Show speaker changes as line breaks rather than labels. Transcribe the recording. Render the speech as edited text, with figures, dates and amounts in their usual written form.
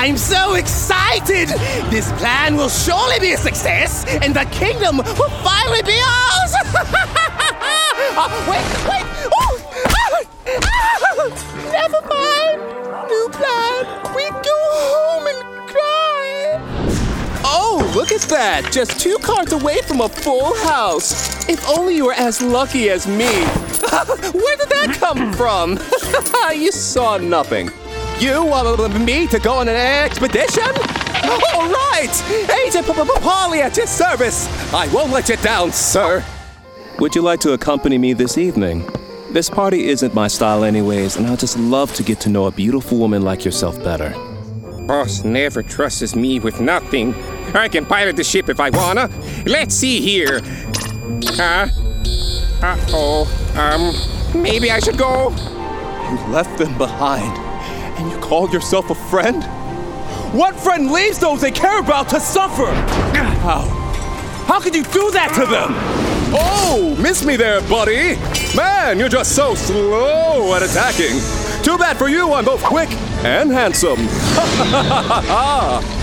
I'm so excited! This plan will surely be a success, and the kingdom will finally be ours! Wait! Never mind! New plan! We go home and cry! Oh, look at that! Just 2 cards away from a full house! If only you were as lucky as me! Where did that come from? You saw nothing. You want me to go on an expedition? All right! Agent Polly at your service! I won't let you down, sir! Would you like to accompany me this evening? This party isn't my style anyways, and I'd just love to get to know a beautiful woman like yourself better.
Boss never trusts me with nothing. I can pilot the ship if I wanna. Let's see here. Maybe I should go.
You left them behind, and you call yourself a friend? What friend leaves those they care about to suffer? How could you do that to them? Oh, miss me there, buddy. Man, you're just so slow at attacking. Too bad for you, I'm both quick and handsome.